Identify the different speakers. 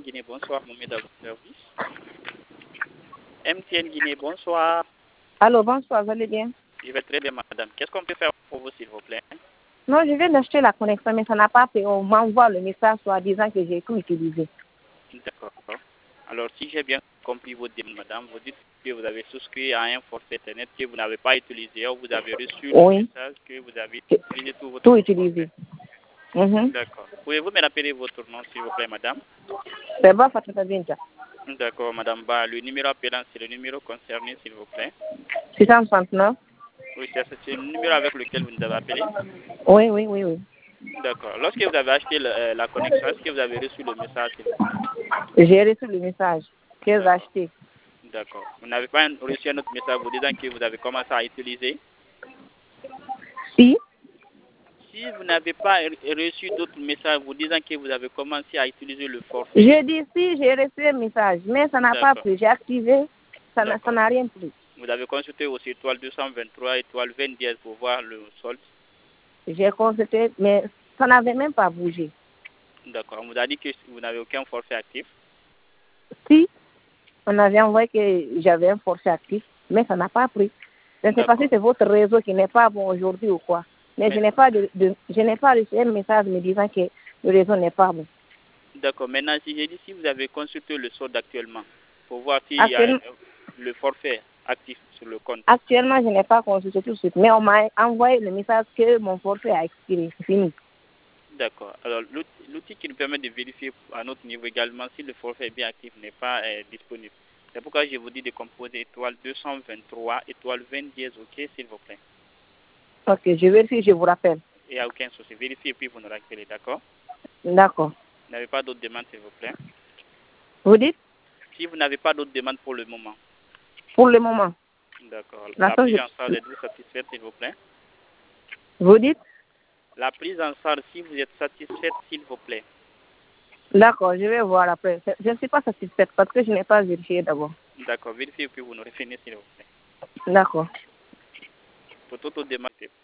Speaker 1: MTN Guinée, bonsoir, Mohamed à votre service. MTN Guinée, bonsoir.
Speaker 2: Allô, bonsoir, vous allez bien?
Speaker 1: Je vais très bien, madame. Qu'est-ce qu'on peut faire pour vous, s'il vous plaît?
Speaker 2: Non, je viens d'acheter la connexion, mais ça n'a pas fait. On m'envoie le message soit disant que j'ai tout utilisé.
Speaker 1: D'accord. Alors, si j'ai bien compris votre demande, madame, vous dites que vous avez souscrit à un forfait Internet que vous n'avez pas utilisé, ou vous avez reçu le message que vous avez utilisé tout votre forfait.
Speaker 2: Utilisé.
Speaker 1: D'accord. Pouvez-vous me rappeler votre nom, s'il vous plaît, madame?
Speaker 2: C'est bon, Fatima Binta.
Speaker 1: D'accord, madame Ba. Le numéro appelant, c'est le numéro concerné, s'il vous plaît.
Speaker 2: 669.
Speaker 1: Oui, c'est le numéro avec lequel vous nous avez appelé.
Speaker 2: Oui.
Speaker 1: D'accord. Lorsque vous avez acheté la connexion, est-ce que vous avez reçu le message, s'il vous plaît?
Speaker 2: J'ai reçu le message que j'ai acheté.
Speaker 1: D'accord. Vous n'avez pas reçu un autre message vous disant que vous avez commencé à utiliser?
Speaker 2: Si.
Speaker 1: Si vous n'avez pas reçu d'autres messages vous disant que vous avez commencé à utiliser le forfait.
Speaker 2: Je dis si, j'ai reçu un message, mais ça n'a pas pris. J'ai activé, ça n'a rien pris.
Speaker 1: Vous avez consulté aussi étoile 223, étoile 20 dièse pour voir le solde?
Speaker 2: J'ai consulté, mais ça n'avait même pas bougé.
Speaker 1: D'accord. On vous a dit que vous n'avez aucun forfait actif?
Speaker 2: Si, on avait envoyé que j'avais un forfait actif, mais ça n'a pas pris. Je ne sais pas si c'est votre réseau qui n'est pas bon aujourd'hui ou quoi. Mais je n'ai pas reçu un message me disant que le réseau n'est pas bon.
Speaker 1: D'accord. Maintenant, si j'ai dit si vous avez consulté le solde actuellement pour voir s'il y a le forfait actif sur le compte.
Speaker 2: Actuellement, je n'ai pas consulté tout de suite, mais on m'a envoyé le message que mon forfait a expiré. C'est fini.
Speaker 1: D'accord. Alors, l'outil qui nous permet de vérifier à notre niveau également si le forfait est bien actif n'est pas disponible. C'est pourquoi je vous dis de composer étoile 223, étoile 20 dièse, ok, s'il vous plaît.
Speaker 2: Ok, je vérifie, je vous rappelle.
Speaker 1: Il n'y a aucun souci. Vérifiez et puis vous nous rappelez, d'accord?
Speaker 2: D'accord.
Speaker 1: Vous n'avez pas d'autres demandes, s'il vous plaît?
Speaker 2: Vous dites?
Speaker 1: Si vous n'avez pas d'autres demandes pour le moment.
Speaker 2: Pour le moment.
Speaker 1: D'accord. La prise en charge, êtes-vous satisfaite, s'il vous plaît?
Speaker 2: Vous dites?
Speaker 1: La prise en charge, si vous êtes satisfaite, s'il vous plaît.
Speaker 2: D'accord, je vais voir après. Je ne suis pas satisfaite parce que je n'ai pas vérifié d'abord.
Speaker 1: D'accord, vérifiez et puis vous nous revenez, s'il vous plaît.
Speaker 2: D'accord.
Speaker 1: Pour toute autre demande.